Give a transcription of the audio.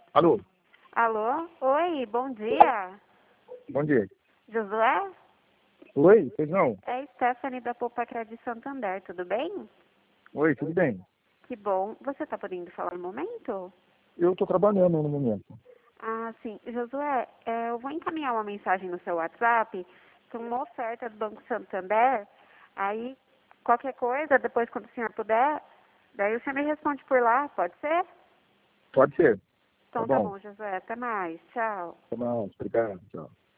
Alô, Alô? Oi, bom dia. bom dia. Josué? Oi, pois não? É Stephanie da Poupa Crédito Santander, tudo bem? Oi, tudo bem? Que bom. Você está podendo falar no momento? Eu estou trabalhando no momento. Ah, sim. Josué, eu vou encaminhar uma mensagem no seu WhatsApp com uma oferta do Banco Santander. Aí, qualquer coisa, depois quando o senhor puder, daí você me responde por lá, pode ser? Pode ser. Tá Então tá bom. bom, Josué. Até mais. Tchau. Tá bom, obrigado. Tchau.